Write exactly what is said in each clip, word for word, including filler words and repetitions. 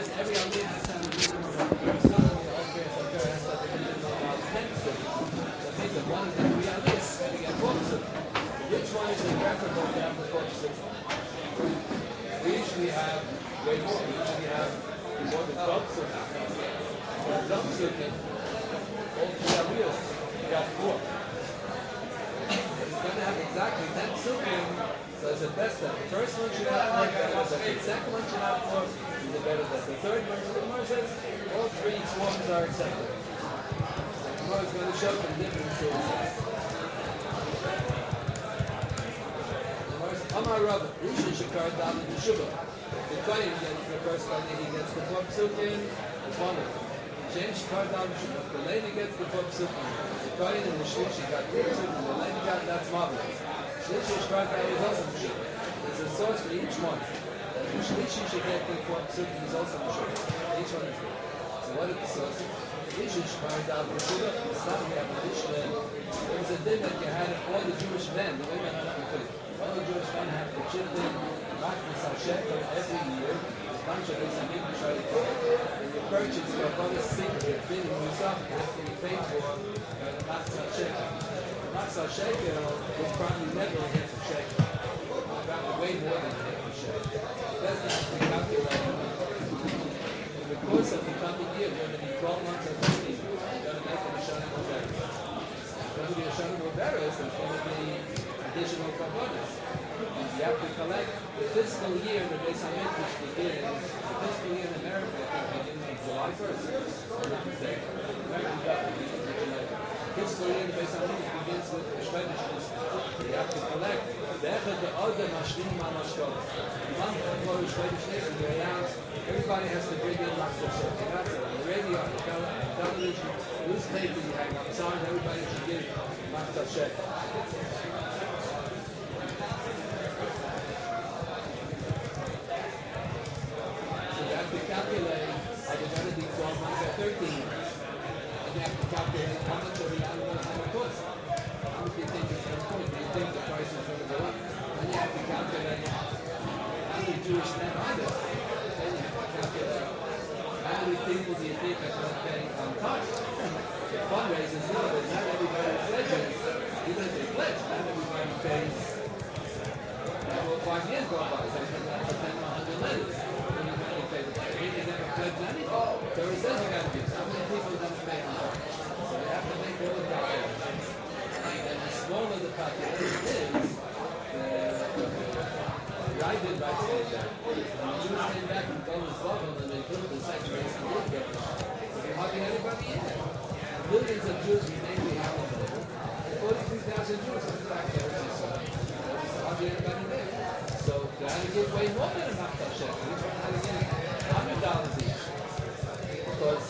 says every aliyah has to have a minimum of three sukkahs, and the whole Kriyas HaTorah has to have a minimum of ten sukkahs. So it means that one of the three aliyahs is going to get twelve sukkahs. So which one is the preferable to have the twelve sukkahs? We usually have way more. We usually have more than twelve sukkahs. For a dumb sukkah, all three aliyahs, you got four. If he's going to have exactly ten sukkahs, so it's the best that the first one should have four, better that the second one should have four, and the better that the third one. So the Gemara says all three forms are acceptable. So the Gemara is going to show from different sources. The Gemara says, Amar Rav, Rishon Shekar David B'Shuvah. The Kohen gets the first one, he gets the four psukim, it's one of them. Shem Shekar David B'Shuvah. The lady gets the four psukim. The Kohen and the Shlishi got three psukim. The lady got, that's marvelous. Shlishi Shekar David is also B'Shuvah. There's a source for each one. That the Shlishi should get the four psukim is also B'Shuvah. Each one is good. So what are the sources? Rishon Shekar David B'Shuvah. It's not we have a Mishnah. There was a din that you had all the Jewish men, the women are not included. All the Jewish men have to chip in Machnas HaShekel every year. A bunch of these Amim B'Shai and you purchase for a bonus secret, bin Musaf, you have to be paid for by the Machnas HaShekel. The Machnas HaShekel was probably never a half a shekel. Probably way more than a half a shekel. That's not to be calculated. In the course of the coming year, whether it be twelve months or fifteen, you're going to make an Hashanah Mubarak. It's going to be a Hashanah Mubarak, it's going to be additional carbonus. You have to collect the fiscal year the Beis HaMikdash begins. The fiscal year in America, I think, begins on July first. American government begins on July first. Fiscal year in the Beis HaMikdash begins with the Shvedish fiscal. You have to collect the Echad the Odem Hashlim Al Hashkol. The month before the Shvedish nation, they announce everybody has to bring in Machzor Shekel. That's it. On the radio, on the television, newspaper, you have one sign, everybody should give Machzor Shekel. Calculate, are they going to be twelve months or thirteen months? And you have to calculate how much of the animal is going to cost. How much do you think it's going to cost? Do you think the price is going to go up? Then you have to calculate how many Jewish men are there. Then you have to calculate how many people do you think are going to pay on time. The fundraisers know that not everybody pledges, even if they pledge, not everybody pays. Well, five years go by, so you have to send a hundred letters. So it says you got to give. How many people are going to pay on time? So you have to make all the calculations. And the smaller the population is, the Ravid writes like that. When the Jews came back from Golan's Bavel and they built the second base in Gilgamesh, there was hardly anybody in it. Millions of Jews remained behind the Bavel, and forty-three thousand Jews went back to Eretz Yisrael. There was hardly anybody there. So they had to give way more than a Machzor Shekel. Each one had to give one hundred dollars each. Because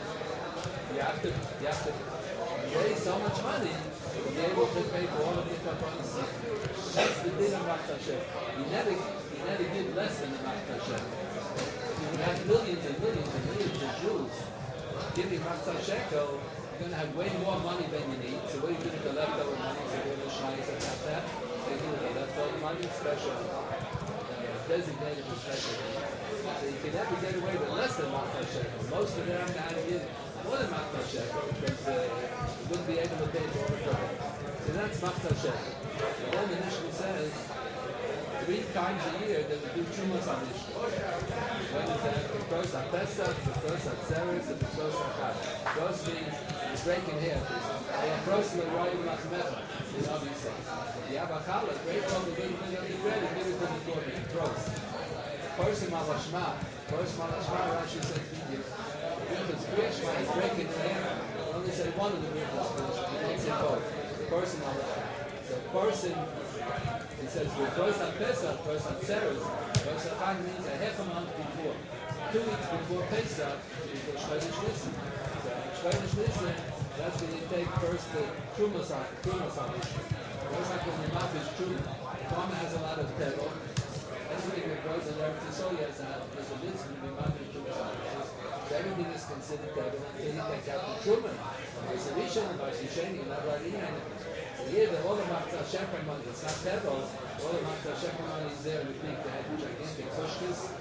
you have to, you have to raise so much money to be able to pay for all of the carbonus. That's the din of Machzor Shekel. You never, you never give less than the Machzor Shekel. You have millions and millions and millions of Jews giving Machzor Shekel. You're going to have way more money than you need. So what do you do with the leftover money? So go to the Shais about that. What do you do with the leftover money? Special, uh, designated for special things. So you can never get away with less than Machzor Shekel. Most of them had to give more than Machzor Shekel because uh, you wouldn't be able to pay for all the carbon. So that's Machzor Shekel. So then the Mishnah says three times a year they would do Trumas on Mishnah. When is that? The first on Pesach, the first on Zeres, and the first on Chag. First means you're breaking hair. I am personally writing Lachmecha. The Navi says. You have a challah, break off a little bit of the bread and give it to the korban. Gross. Person malashma, person malashma, Rashi says medium. Because Kriyashma is breaking the hair. You only say one of the miracles Kriyashma. You don't say both. Person malashma. So person, he says, the first on Pesach, first on Zeres, first on Chag means a half a month before. Two weeks before Pesach is the Shvedish Nissen. So Shvedish Nissen, that's when you take first the Trumas on, Trumas on Mishnah. That's like when you mafish Truma. Truma has a lot of pebble. Everything that grows in Eretz Yisrael has a, there's a mitzvah to be mafish Truma on Mishnah. So everything is considered pebble until you take out the Truma. There's a Rishon, and there's a Sheni, and not writing anything. So here, the all of Machzor Shekel money, it's not pebble. All of Machzor Shekel money is there in the big, they had gigantic pushkas. There's the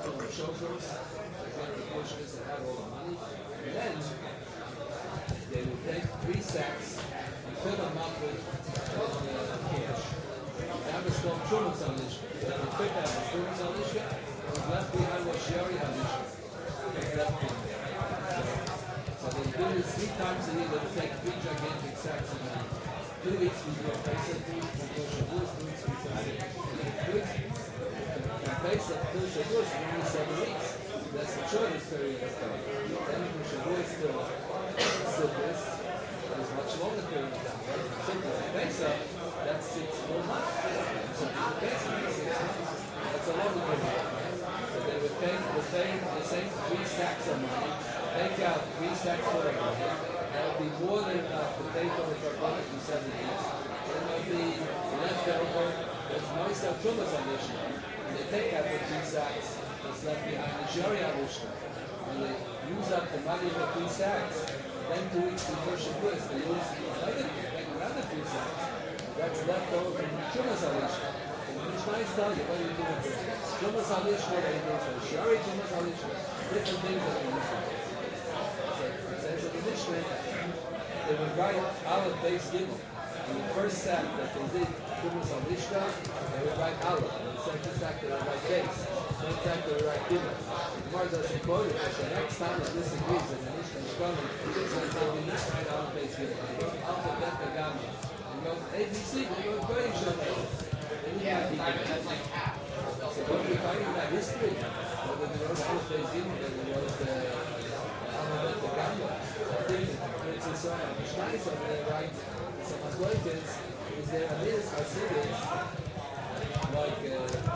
full of chauffeurs. They get the Bushkas that had all the money. And then they would take three sacks and fill them up with, with uh, cash. That was called Trumas Halishka. What they took out was Trumas Halishka. What was left behind was Shiari Halishka. What was left behind. So, so they would do this three times a year. They would take three gigantic sacks of money. Two weeks before Pesach, two weeks before Shavuos, two weeks before Sukkot. Two weeks from Pesach till Shavuos is only seven weeks. That's the shortest period of time. Then from Shavuos till Sukkot is much longer period of time. Right? From Sukkot to Pesach, that's six full months. From Sukkot to Pesach, that's six months. That's a longer period of time. So they would take the same, the same three stacks of money, take out three stacks full of money. That would be more than enough to pay for the Karbanis for seven weeks. Then there would be left over. There's most of Trumas on this year. And they take out the three sacks that's left behind the Shari Alushka. And they use up the money of the three sacks. Then two weeks before Shavuos, they use another, take another three sacks. That's left over from Trumas Alushka. And the Mishnah tell you what do you do with this? Trumas Alushka, what do you do with this? Shari Trumas Alushka. Different things that you use it for. So it says in the Mishnah, they would write Aleph Beis Gimel. In the first sack that they did Trumas Halishka, they would write Aleph. In the second sack they would write Beis. In the third sack they would write Gimel. The Gemara doesn't quote it, but the next time it disagrees in the Mishnah Shkolim, it says they did not write Aleph Beis Gimel. They wrote Aleph Beta Gamma. They wrote A B C, they wrote Kohen Shomei. They didn't have Gimel. So what are we fighting about history? Whether they wrote Aleph Beis Gimel, whether they wrote Aleph Beta Gamma. I think Prince Yisrael, Mishnayis over there write some Machlokes, is there a Midas Hasidus, like uh,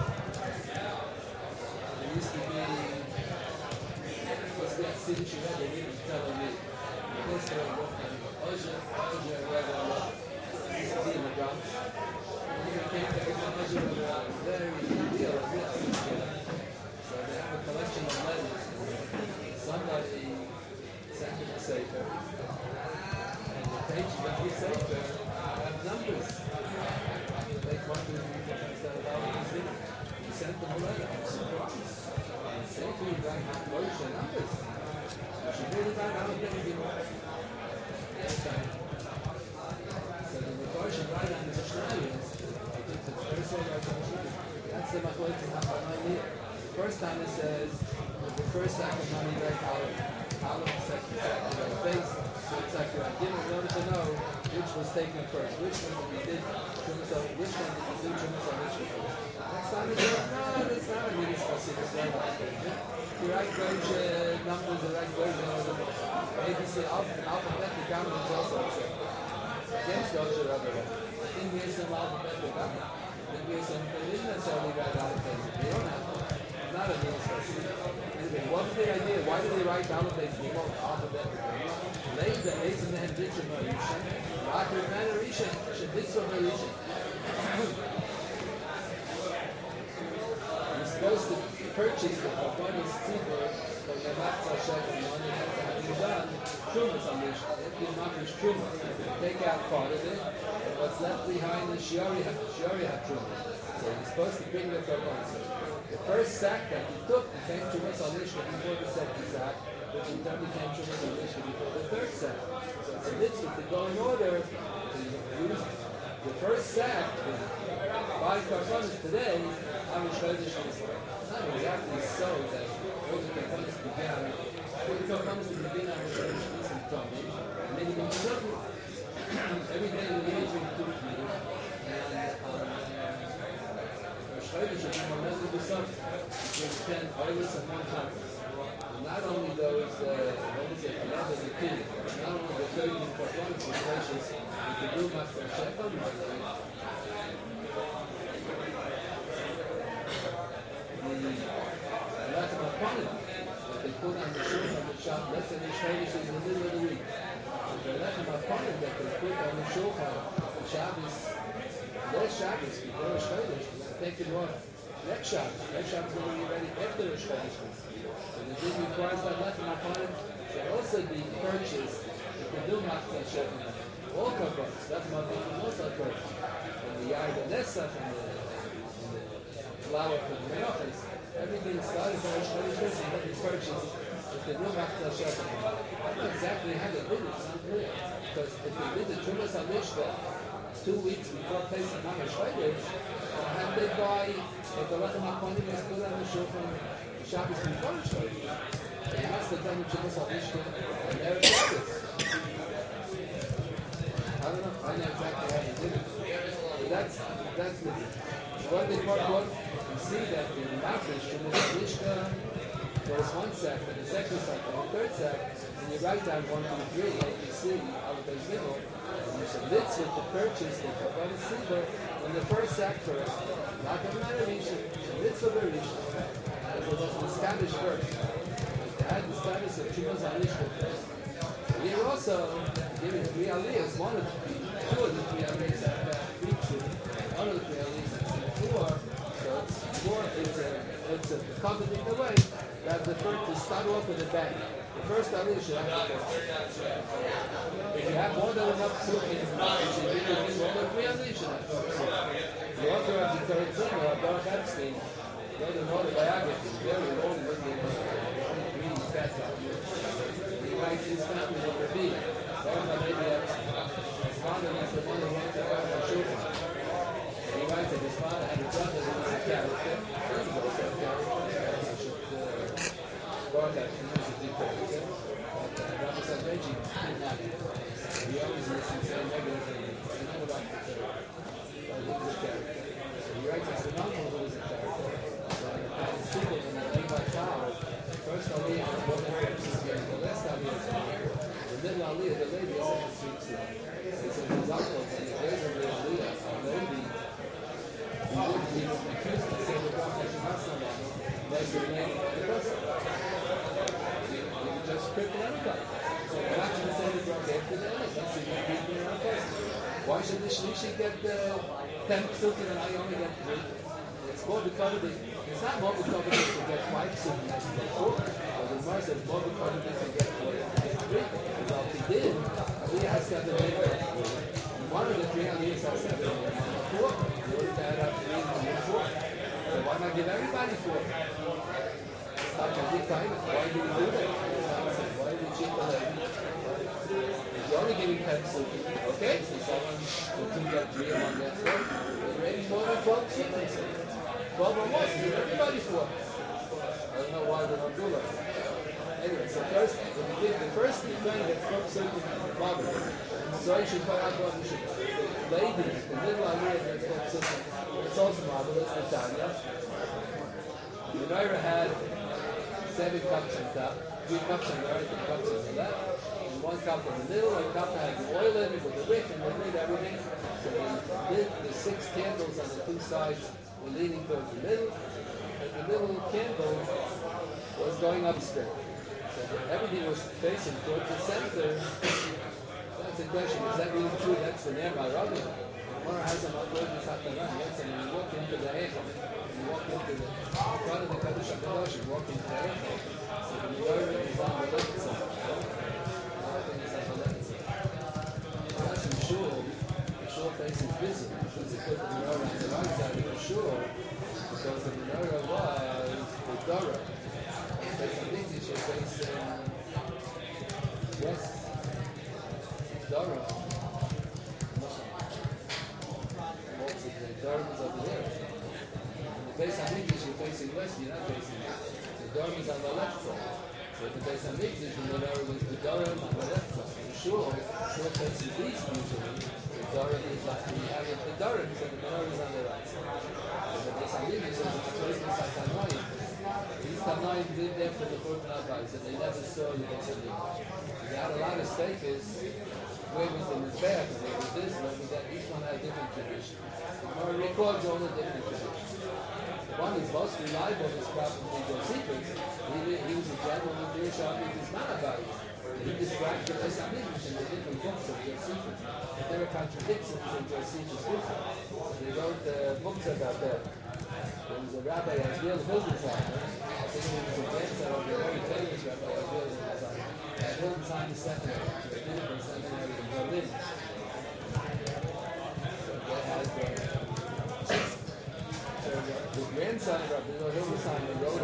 there used to be, must be a Siddish you read, they didn't tell me. The first one was Oja, Oja, Rabbi Love. He used to be in the Bronx. And when he came there, he said Oja, Rabbi Love was very real, real sincere. So they have a collection of letters. Somebody sent him a sefer. Pages of the Sefer have numbers. Like one, two, three, four, five, seven, eight, nine. He sent them a letter. I'm surprised. And the Sefer he write out Moshe numbers. You should really write out things you know. Okay. So the Mepharshim write on the Mishnayos. I think the first one writes on the Mishnayos. That's the Machlokes Hachanayim. The first time it says the first sack of money write out Aleph, the second sack you write base. Third sack you write Gimel. In order to know which was taken first, which one that you did Trumas, which one did you do Trumas Halishka first. Next time it says, no, that's not a Midas Chasidus, right? You write those uh, numbers, you write those numbers. A B C, alphabetic gamma is also accepted. Against the Oja Rabbi Love. I think there's some alphabetic gamma. I think there's some, they didn't necessarily write alphabetic. They don't have to. It's not a Midas Chasidus. Anyway, what's the idea? Why do they write alphabetic gamma, alphabetic gamma? Later, Eisen Mehen Ditzah Marisha, Racher Mehen Arisha, Sheditzah Marisha. You're supposed to purchase the Karbanis Tzibur from the Matzah Shekel money that's having done Trumas Halishka. You have to makish Truma. Take out part of it, and what's left behind is Shiari HaTruma. So you're supposed to bring the Karbanis. The first sack that he took became Trumas Halishka before the second sack, which in turn became Trumas Halishka before the third sack. So it's a mitzvah to go in order to use the first sack to buy Karbanis today. Amish Chodesh Nisan. It's not exactly so that all the Karbanis began, all the Karbanis that begin Amish Chodesh Nisan Tommy, and then you can do nothing. Every day you need to do it. And on Rosh Chodesh you can remember the sun between ten oilers and one tapas. And not only those, uh, what was it, eleven the king, not only the thirteen Karbanis were precious, you could do Matzah Shekel, Lechem Hapanim that they put on the shulchan on the shop. Let's say Rosh Chodesh is in the middle of the week. So the Lechem Hapanim that they put on the shulchan on Shabbos, last Shabbos before Rosh Chodesh, you got to take it off next Shabbos. Next Shabbos is going to be ready after Rosh Chodesh. So the din requires that Lechem Hapanim should also be purchased to do Matzah Shekel. All Karbanos, Lechem Hapanim is also purchased from the Yard and Nessa, from the flour for the Menachos. Everything started by every person that is purchased with the room after Shabbat. I don't know exactly how they did it, it's unclear. Because if they did the Trumas HaMishka two weeks before Pesach Mamash Chodesh, and they buy, if the Lechem HaKohanim was put on the Shulchan Shabbos before Chodesh, they must have done the Trumas HaMishka on their Shabbos. I don't know, I know exactly how they did it. But that's, that's the, one big part, one, you see that in the Mafish, Trumas HaMishka, there's one sack, and the second sack, and the third sack, and you write down one, two, three, A, B, C, Alabay Gimel, and there's a mitzvah to purchase the Kabbalah Siva on the first sack first. Not the Manarisha, it's a mitzvah Berisha. Because it was established first. They had the status of Chumas Alishka first. Here also, give it three aliyahs, one of the, two of the three aliyahs have that feature, one of the three aliyahs has four, so it's four, it's a, it's a covered in the way that the first to start off with a bang. The first aliyah should have the first. If you have more than enough sukim, you should give it in all the three aliyahs should have first. The author of the third Zimmer, Baruch Epstein, wrote an autobiography, very old with the really fat he writes his family with the bee. His father was the one who wrote the Baruch Shulchan. He writes that his father had a brother who was a character. He was also a character. Baruch Epstein was a big character. But Rabbi Sadreji didn't like it. He always listened to say negative things. He never liked the character. But he was a character. So he writes that Ronaldo who was a character. So in the Palace Sequel, when they named my child, first Aliyah is more than fifty years. The last Aliyah is more. The middle Aliyah, the lady is seven feet two. He says, his uncle, when he gave him the Aliyah, a lady, he would, he would refuse to say the Bracha Shemasnalano, unless the name of the person. He, he would just cripple everybody. So we're not going to say the Bracha after the Aliyah. Let's see what people are on person. Why should the Shlishi get uh, ten psukim and I only get three? It's more because of the, it's not more because of this to get five psukim as to get four. But the Gemara says more because of this to get four than to get three. Because if he did, Aliyah has to have the name of three. And one of the three Aliyahs has to have the name of four. In order to add up three to get four. So why not give everybody four? It's not a big time. Why do you do that? Why did you cheat the lady? If you're only giving ten psukim, okay, so someone will two get three and one get four. But you're making more than twelve psukim. twelve or more, so give everybody four. I don't know why they don't do like that. Anyway, so first, when you give the first, the friend gets twelve psukim marvelous. So you should buy out what you should. The lady, the middle aliyah gets twelve psukim. It's also marvelous, the Tanya. The Menorah had seven cups on top, three cups on the right, three cups on the left, and one cup in the middle. One cup had the oil in it with the wick, and they lit everything. So they lit the six candles on the two sides were leaning towards the middle, and the middle candle was going up straight. So the, everything was facing towards the center. That's a question. Is that really true? That's the Ner Marabi. Gemara has a Makoyim Sataran. Yes, and when you walk into the Eichel, you walk into the front of the Kodesh HaKadosh, you walk into the Eichel. So the menorah is on the left side. Everything is on the left side. Unless in Shul, the Shul faces Bizur. Since they put the menorah on the right side of the Shul, because the menorah was the Dora. Based on English, you're facing west. Dora. The Durham is over here. In the base of English, you're facing west, you're not facing east. The Durham is on the left side. So in the base of English, the menorah was the Durham on the left side. The shul, shul faces east usually. The Durham is on the, you have the Durham, so the menorah is on the right side. So the base of English is the place of Satanoim. These Tanoim lived after the Churban Abayis, so they never saw the base of English. They had a lot of status. Where was the Mizbeach, where was this, where was that, each one had a different tradition. The Gemara records all the different traditions. The one that's most reliable is probably Josephus. He, he was a gentleman with the Yeshua with his Manabayis. He described the Beis HaMikdash in the different books of Josephus. But there were contradictions in Josephus' book. So they wrote uh, books about that. There was a Rabbi Azriel Hildesheimer. I think he was a grandson of the very famous Rabbi Azriel Hildesheimer. At Hildesheimer Seminary, the Rabbinical Seminary in Berlin. So they had uh, so the, the grandson of Rabbi Hildesheimer wrote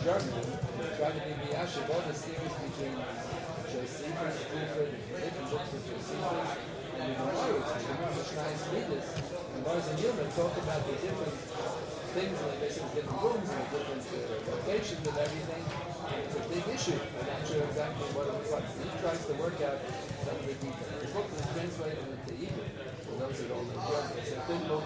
German, trying to be miyashiv all the theories between Josephus, Fulford, and different books of Josephus, and the Gemara, the Gemara Mishnayos Midas, the Gemara and Yuma talk about the different things, like they say different rooms and different uh, locations and everything. And it's a big issue. We're not sure exactly what it was like. So he tries to work out some of the details. His book is translated into Hebrew. For those who don't know German, it's a big book.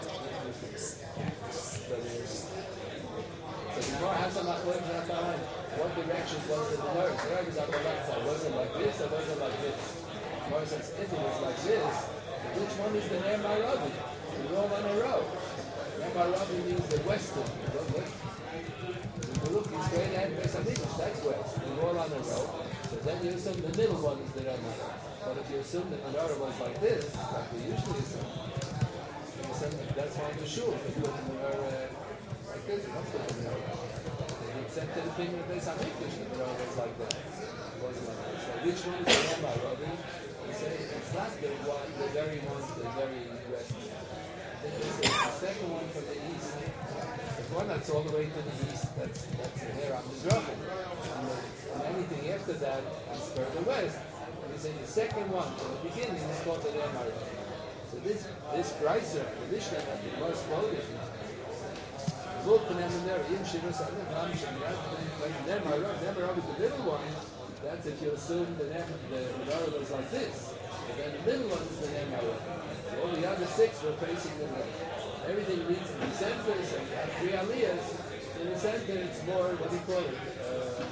But uh, so the Gemara has a machlokes in our what direction was the menorah? The menorah was on the left side. Was it like this or was it like this? The Gemara says if it was like this, which one is the Ner Maravi? They're all on a row. Ner Maravi means the western. What, what? If you look, you straight ahead, Beis Hamikdash, that's west. They're all on a row. So then you assume the middle one is the Ner Maravi. But if you assume the menorah was like this, like we usually assume, you assume that that's why in the shul, they put the menorah like this. You don't put the menorah. Except in the opinion of Beis Hamikdash, the menorah was like that. It wasn't like that. So which one is the Ner Maravi? They say it's not the one, the very one, the very western. I think they say the second one from the east. The one that's all the way to the east, that's that's the hair on the Mizrachim. And, the, and anything after that is further west. We say the second one from the beginning is called the Ner Maravi. So this this Greiser, the Mishnah that the Gemara is quoting, look for them in there, even Shiva said, Ram Shemiyat, Ner Maravi, Ner Maravi, the middle one, that's if you assume the the menorah was like this. But then the middle one is the Ner Maravi. So all the other six were facing the middle. Everything leads to the center, so you have three aliyahs. In the center, it's more, what do you call it? Uh,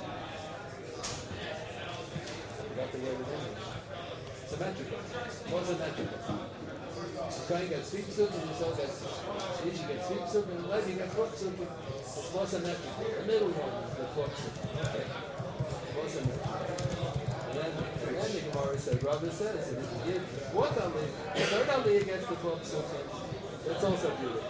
I forgot the word in English. Symmetrical. More symmetrical. The Kohen gets sweet soup and the soul gets Ishi gets sweet soup and the lady gets pork soup. It's more symmetrical. The middle one is the pork soup. Okay. More symmetrical. And then, and then the Gemara said, Rabbi says that if you give the fourth aliyah, the third aliyah gets the pork soup. That's also beautiful.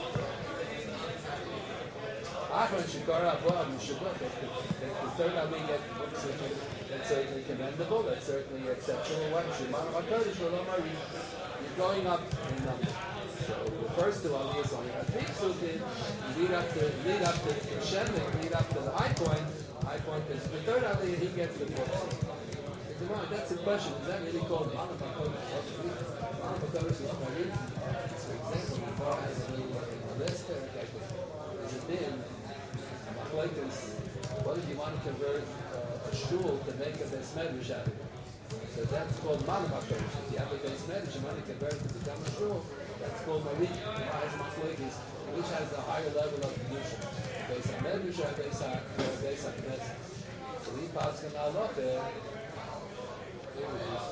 Achron Shikara Abba Mishabah, that the third aliyah gets the pork soup. That's certainly commendable. That's certainly exceptional. One Shemar HaKadosh V'Lomari. You're going up in number. So the first two aliyahs only have three psukim. You lead up to lead up to Hashem, and lead up to the high point. High point is the third aliyah. He gets the fourth psukim. That's the question. Is that really called Malam HaKodesh? Malam HaKodesh is Marit. For example, the Gemara has a little less parak. I think there's a din. Machlokes. What if you want to convert uh, a shul to make a beis medrash out of it? So that's called Malam HaKodesh. If you have a beis medrash, you want to convert it to become a shul, that's called Marit. Gemara has machlokes, which has the higher level of kedusha, beis medrash or beis hakneses. So we pass on halacha. Here it is.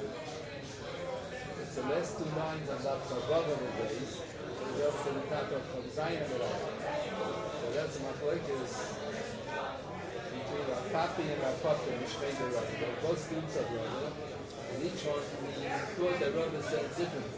It's the last two lines on that Chavav of the base. So it goes to the top of Chav Zayin B'Rayim. So that's machlokes between Rav Papi and Rav Papa and Shmei the Rav. They're both students of Rav, and each one thought that Rav said differently.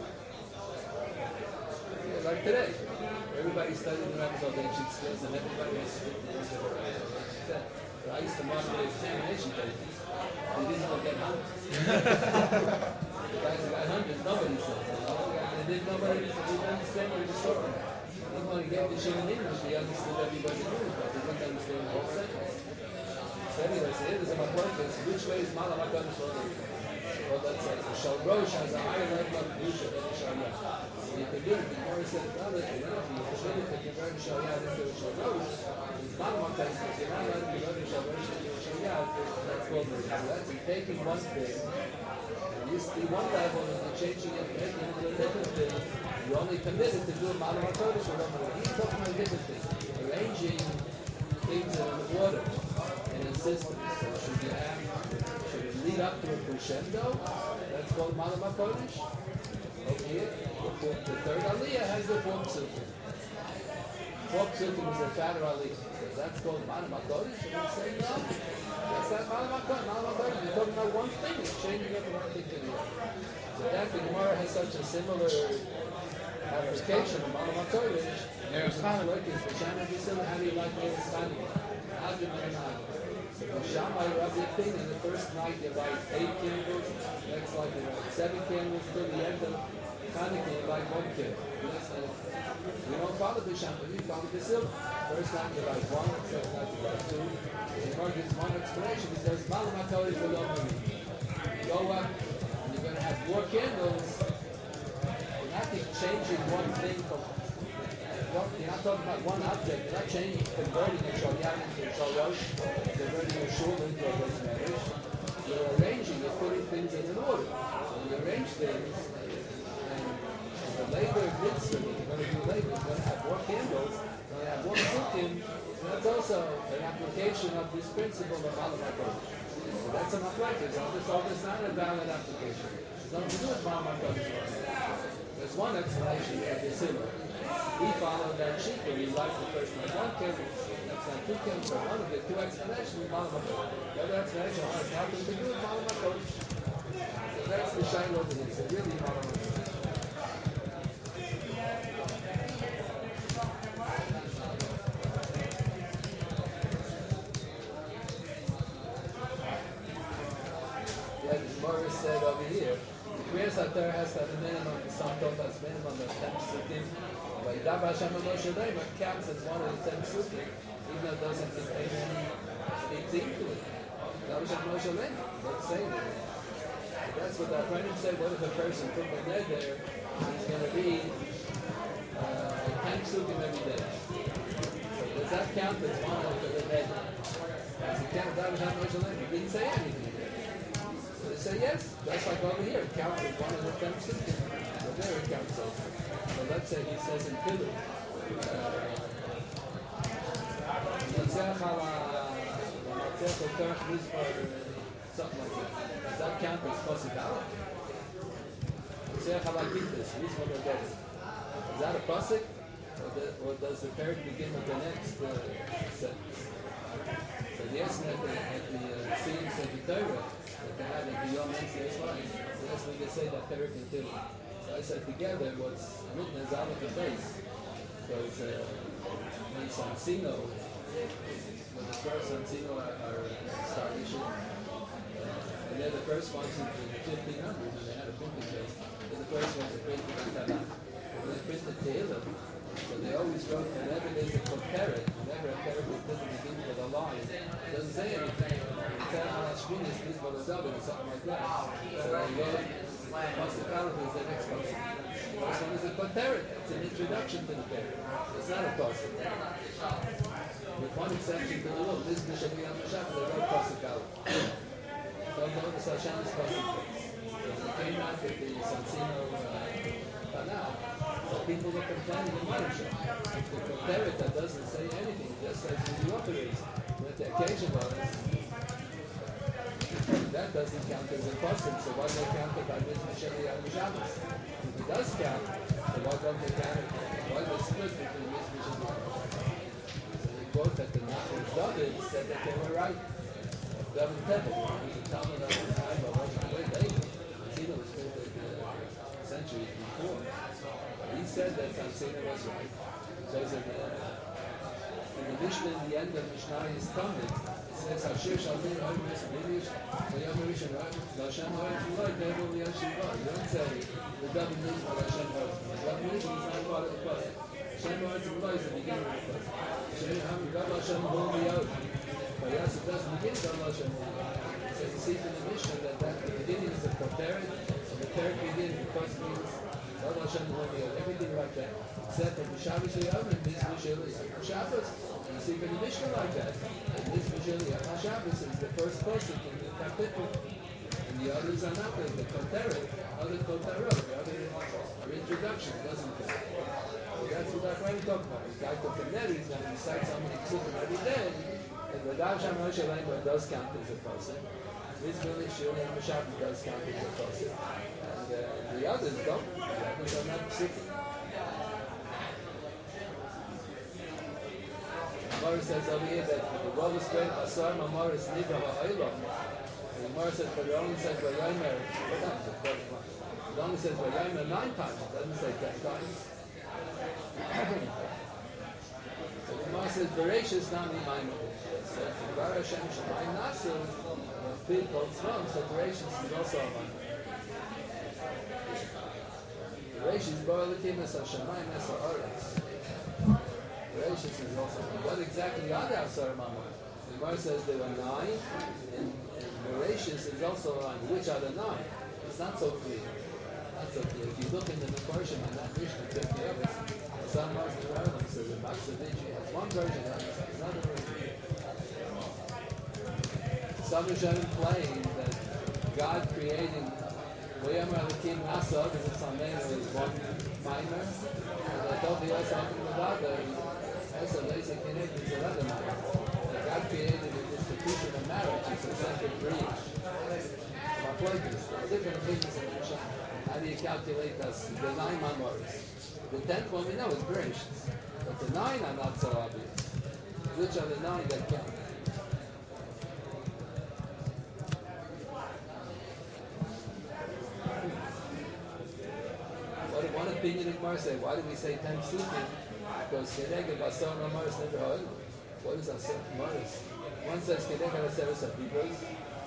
Yeah, like today, everybody studied the Rabbis of ancient skills, and everybody has to think the words of Rav. But I used to mark the examination papers. They didn't all get hundreds. The guys who got hundreds, nobody said. They didn't nobody they didn't understand what he was talking about. Even when he gave the shit in English, he understood everybody knew it, but he didn't understand the whole sentence. So anyway, so here there's a machlokes. Which way is Malam HaKodesh V'Lomari? Well, let's say the Shal Rosh has a higher level of kedusha than the Shal Yad. So you can do it. The Gemara said it's not like you're not you're permitted to convert the Shal Yad into a Shal Rosh. It's Malam HaKodesh, but you're not allowed to convert the Shal Rosh into a Shal Yad. That's called Marit. So that's in taking one thing. It used to be one level, and you're changing it, making it into a different thing. You're only permitted to do a Malam HaKodesh V'Lomari. He's talking about a different thing, arranging things in an order, in a system. So should you have, should it lead up to a crescendo? That's called Malam HaKodesh. Over here, the, fourth, the third aliyah has the fourth psukim. Fourth psukim is a fatter aliyah. So that's called Malam HaKodesh. And we say no. That's not Malam HaKodesh. Malam HaKodesh, you're talking about one thing. It's changing it from one thing to the other. So that the Gemara has such a similar application of Malam HaKodesh. There's machlokes. The Shammai B'Sila, how do you like Neres Chanukah? Agim and Agim. The Shammai Rabbi opinion, the first night you light eight candles, next night you light seven candles till the end of Chanukah, you like one kid. We don't follow the Shampoo, we follow the Silva. First time you like one, second time you like two. The Gemara gives one explanation. He says, Malam HaKodesh V'lo Mari. You go up, and you're going to have more candles. You're not changing one thing from. You're not talking about one object. You're not changing, converting a Shalyan into a Shalosh, converting a Shul into a Beis Medrash. You're arranging, you're putting things in an order. When you arrange things, and the labor mitzvah that you're going to do later is going to have more candles, going to have more psukim, and that's also an application of this principle of Malam HaKodesh. So that's an application. So this all is not a valid application. It's nothing to do with Malam HaKodesh. There's one explanation of the Silva. We follow that sheet where we like the first like one candle, next like two candles, so one of the two explanations is Malam HaKodesh. The other explanation has nothing to do with Malam HaKodesh. So that's the Shiloh that is really Malam HaKodesh. Yeah, the Gemara said over here, the Kriyas HaTorah has to have a minimum, some told us minimum of ten psukim. But Yadav Hashem Moshe Leimer counts as one of the ten psukim, even though it doesn't contain any big thing to it. Yadav Hashem Moshe Leimer, let's say that. But that's what the Achronim said. What if a person took a neder, he's going to read uh, ten psukim every day? So does that count as one of the neder? Does it count Yadav Hashem Moshe Leimer? He didn't say anything. So they say yes, just like over here, it counts as one of the ten psukim. So there it counts also. So let's say he says in Pilu, something like that. Does that count as possible? Is that a pasuk? Or, the, or does the parrot begin with the next uh, sentence? So the essence at the, at the uh, scenes of the Torah that they had at the Yom Ha'atzmaut line, so that's when they say that parrot in Pilu. I said together what's written as Aleph and Beis, because uh, when Sansino, when the first Sansino are, are start issuing, uh, and they're the first ones in the fifteen hundreds, and they had a printing press, they're the first ones to print the Tanakh. When they printed Tehillim, so they always wrote, whenever there's a koteret, whenever a parrot is put in the beginning with a line, it doesn't say anything. It's a halashminis, this or something like that. So they wrote, Pasuk Aleph is the next Pasuk. The first one is a koteret. It's an introduction to the parrot. It's not a Pasuk. With one exception to the rule, this Bishop Yom Mashach, they wrote Pasuk Aleph. Don't notice Hashem's Pasuk base. Because it came out with the Sansino uh, Tanakh, so people were complaining in Marishah. The koteret that doesn't say anything, just says who the author is. But the occasion was, that doesn't count as a pasuk, so why do they count it by Mitzvah Sheli and Shabbos? If it does count, so why don't they count it? Why they split between Mitzvah Sheli and Shabbos? So they quote that the Nachman David said that they were right. David Tebel, who was a Talmud of the time, but wasn't way later. Sansina was printed uh, centuries before. He said that Sansina was right. So in the, in the Mishnah, in the end of Mishnah is Talmud, says Hashir Shalmin Oim Yosef English, so Yom Rishon Oim, Hashem Oim Fulai, Table Yeshiva. You don't say the David Nizma, Hashem Oim. The David Nizma is not part of the pasuk. Hashem Oim Fulai is the beginning of the pasuk. Hashem Oim Fulai, Hashem Oim Yod. But yes, it doesn't begin with Hashem Oim. So you see from the Mishnah that, that the beginning is a koteret, and the third beginning, the first means God Hashem Oim Yod. Everything like that. Except that the Shabbos Yom and Mitzvah Sheli and Shabbos. You see from the Mishnah like that. This Vishali Shabbos is the first pasuk in the Kapitel, and the others are not the Koteret, other Koterot, the other are introduction, doesn't count. So that's what I'm trying to talk about. The guy took a net, he's going to recite so many psukim every day, and the Dav Sham Rosh Hashanah does count as a pasuk. This Vishali Shuli and Shabbos does count as a pasuk, and uh, the others don't. The others are not psukim. Gemara says over here that the Rav is great, Asar Mamaris Nida Ha'olam. The Gemara says, but it only says Vayomer, it only says Vayomer nine times, it doesn't say ten times. So the Gemara says, Bereshis Nami Maimon. It says, Bar Hashem Shemayim Nasu, Big Old Tzvam, so Bereshis is also a Maimon. Rashis Bar Lakim Es HaShamayim Es HaOretz. Rashis is also. What exactly are the Asar Mamar? The Gemara says there were nine, and, and Bereshis is also nine. Which are the nine? It's not so clear. Not so clear. If you look in the Mefarshim in that Mishnah, some Mars Nevarim, so the Maksavichi has one version, another version. Some Rishonim claim that God creating Vayamar Elikim Nasa, because it's on name, is one minor, and they thought the other something with other, also basic connect is another minor. That God created an institution of marriage, it's a separate breach. There's different opinions in the Rishonim. How do you calculate this? The nine mamoris. The tenth one we know is Bereshis, but the nine are not so obvious. Which are the nine that count? What one opinion of Gemara say? Why do we say ten psukim? Because Keneged Basar Mamoris never heard. What is Asar Mamoris? One says Keneged Asar Sabibos.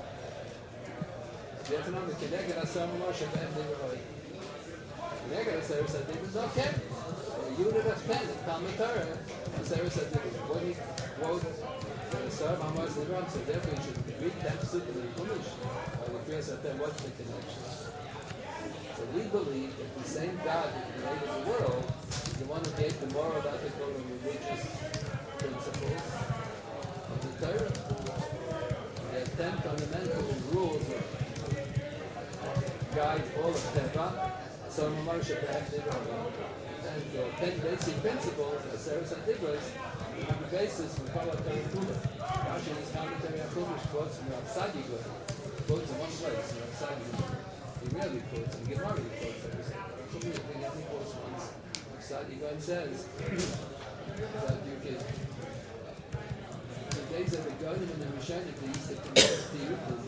The other one is Keneged Asar Mamoris Shabbat never heard. Keneged Asar Sabibos, okay. A unit of ten in Talmud Torah. Asar Sabibos. What he quote Asar Mamoris never heard. So therefore you should read ten psukim in Chumash. Or the Kriyas Atem. What's the connection? So we believe that the same God who created the world is the one who gave the moral, ethical, and religious principles of the Torah. There are ten fundamental rules that guide all of Teva. So Mamar Shabbat Nivra. And there are ten basic principles, as Sarah Sadibras, on the basis of Kala Torah Kula. Rashi in his commentary on Chumash quotes from Rav Sadi Gur. Quotes in one place, Rav Sadi Gur. He rarely quotes, and Gemara he quotes every single. He only quotes once. Sadi Gun says that you can. The days of the Gonim and the Rishonim, they used to convert the Yukul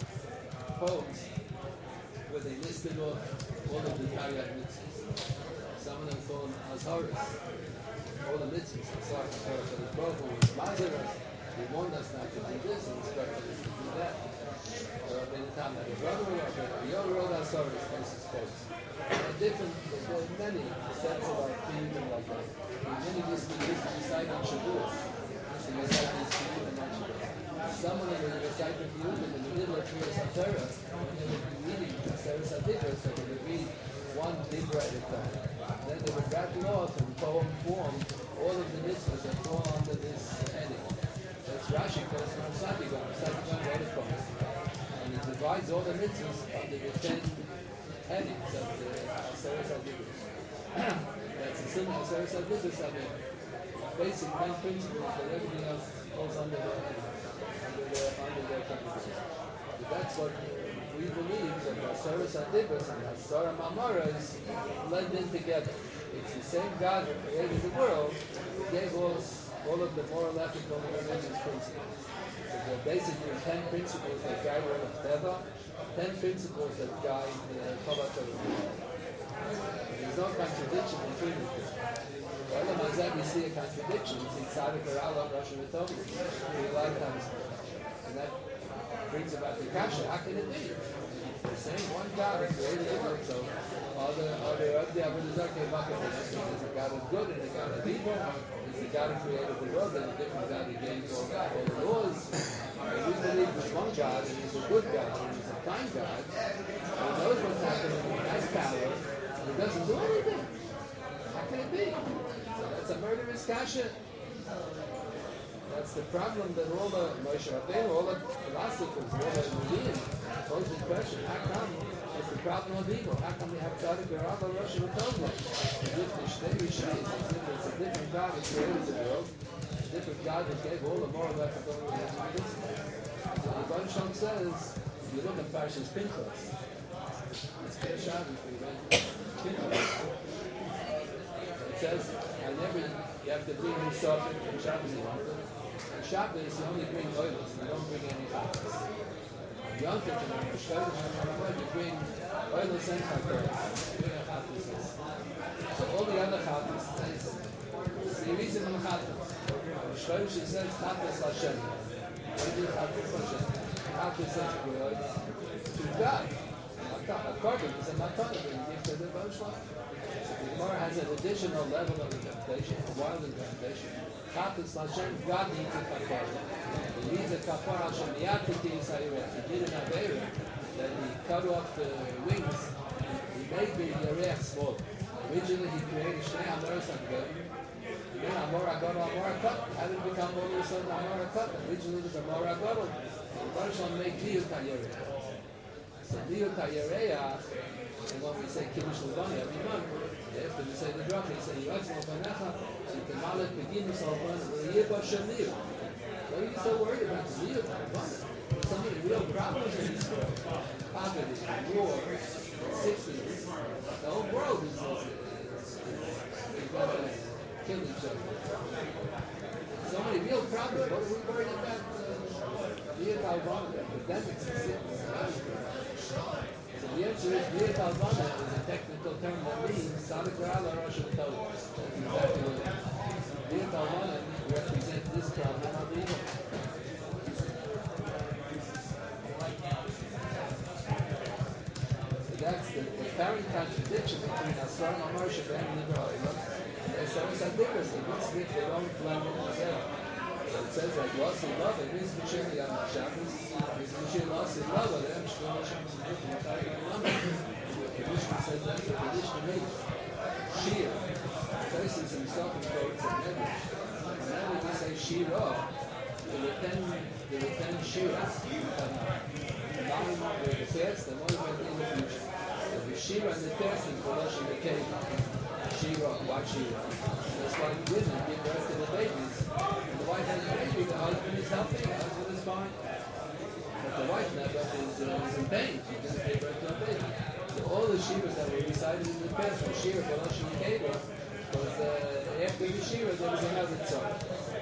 poems where they listed off all of the Taryag mitzvahs. Some of them call them Azharis. All the mitzvahs, Azharis, Azharis, Azharis, Baruch Hu, Mazaras. He warned us not to do this, and instructed us to do that. Or in the time that the brother or the Yoga wrote Azharis, basis quotes. Different, there are many sets of our theme and like that. In many of these used to recite on Shavuos. So you recite these Piyutim on Shavuos. Some of them would recite the Piyutim in the middle of Kriyas HaTorah, when they would be reading Aseres HaDibros, so they would read one Dibra at a time. Then they would rattle off in poem form all of the mitzvahs that fall under this heading. That's Rashi calls from Sadigan. Sadigan wrote a poem. And he divides all the mitzvahs under the ten headings of the Aseres HaDibros. That's a similar Aseres HaDibros are the basic ten principles that everything else falls under their under their under their categories. But that's what we believe that the Aseres HaDibros and the Asara Mamaras blend in together. It's the same God who created the world who gave us all of the moral, ethical, and religious principles. So there are basically ten principles that guide all of Teva, ten principles that guide the Kol HaTorah. There's no contradiction between the two. Well, Mazad, we see a contradiction. We see Tzadik or Allah, Rosh Hashanah. We a lot of times, and that brings about the kasha. How can it be? The same one God who created the world. So, are there are there other Avodah There's a God of good and a God of evil. There's the God who created the world and a different God who gave all the, all the laws. And we believe there's one God and he's a good God and he's a kind God. And he knows what's happening. He has power. And he doesn't do anything. How can it be? So that's a murderous kasha. That's the problem that all the Moshe Rabbeinu, all the philosophers, all the Nevi'im pose the question: how come it's the problem of evil? How come we have Tzadik Rabba Rosh Hashanah? As if the Shnei Rishis, as if it's a different God who created the world, a different God who gave all the moral ethical religion to this. So the Rebbe Shalom says, if you look at Parshas Pinchas, it's Kir Shabbos, we read Pinchas. It says, I never, you have to bring in Sophic and Shabbos you want to. On Shabbos, you only bring oilers, you don't bring any chatas. On Yom Tov and on Rosh Chodesh and Shavuot, you bring oilers and chatas. Bring a chatas. So all the other chatas, there's a series of them chatas. Rosh Chodesh, it says chatas Hashem. What do you chatas Hashem? Chatas is good to God. According to the Matana, they give to the Boshla. The Gemara has an additional level of interpretation, a wild interpretation. Chatus Lashem God needs a kapara. He needs a kapara Hashem Yatiti Yisayirech. He did an Aveira that he cut off the wings. He made the Yarech small. Originally he created Shnei Amoras Amgodim. Then Amora Gadol, Amora Cut. How did it become all of a sudden Amora Cut? Originally it was Amora Gadol. The first one made Liyut HaYarech. So Liyut HaYareach, and when we say Kiddush Levani every month, after we say the bracha, we say Yivatzmo Panecha, Shitemalet Beginus Alban, V'yeh Bashem Liyut. Why are you so worried about the Liyut HaYarech? There's so many real problems in this world. Poverty, war, sickness. The whole world is, is, is, is going to kill each other. So many real problems. What are we worried about? Liyut HaYarech, epidemics and sickness and everything. So the answer is Liyut HaYarech is a technical term that means Sadik Ra'ala Rosh HaTorah. That's exactly what it is. Liyut HaYarech represents this problem of evil. So that's the apparent contradiction between Asar HaMarsha and Nivra Ha'olam and Esaros HaDibros. The mitzvah, they don't blend in together. So it says like Losi Lava, it means Mishir Yom HaShabbos, it means Mishir Losi Lava, they have Shmuel HaShabbos and Yukim HaChai HaLama. The Mishnah says that's what the Mishnah means. Shir. Tosis himself in quotes of Medrash. Whenever we say Shira, there were ten, there were ten Shiras. The nine were the first, and one went in the future. So the Shira and the first in Kolosh and the Cave. Shira, why Shira? Just like women give birth to the babies. The wife has a baby, the husband is healthy, the husband is fine. But the wife never is, uh, is in pain. She doesn't give birth to a baby. So all the Shiras that were recited in the past were Shira, Kolosh, and Keva, was uh, after the Shira there was another tzara.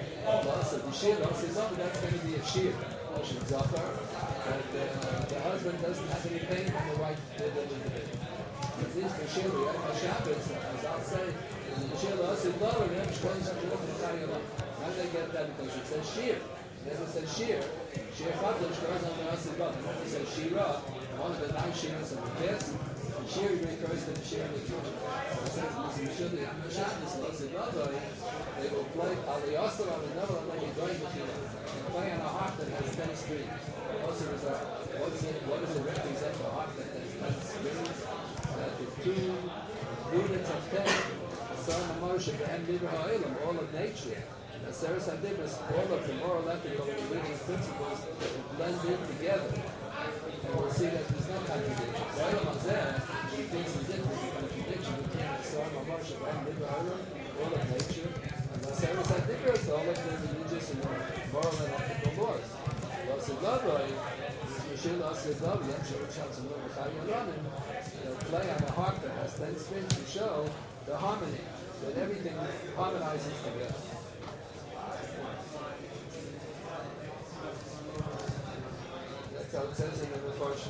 So the Shira, also Zachar, that's going to be a Shira, Kolosh and Zachar, that uh, the husband doesn't have any pain when the wife delivers the baby. At least the Shira, Yom HaShabbos, as I'll say, the Shira also is lower than Shmuel HaShabbos. How do they get that? Because it says Shir. It never says Shir. Shir Chadash goes on the Asidot. It only says Shira, one of the nine Shiras of the past. And Shir refers to the Shir in the future. It says, Mishul Yom HaShabbos, Asidot, they will play Aliyasar on the Noah, and they join the Shira. They play on a harp that has ten strings. Also, is a, what's it, what does it represent, the harp that has ten strings? That the two units of ten, Asar HaMarsha, and Nivra Ha'olam, all of nature, Aseres HaDibros, all of the moral, ethical, and religious principles blend in together. And we'll see that there's no contradiction. Ba'olam Hazeh, he thinks there's a contradiction between Asar HaMarsha and Nivra Ha'olam, all of nature, and Aseres HaDibros, all of the religious and moral and ethical laws. L'Asir Lavoi, Mishil L'Asir Lavoi, Yom Shel Shabbos and Yom HaChai HaLamim, they'll play on a harp that has ten strings to show the harmony, that everything harmonizes together. That's how it says in the Mefarshim.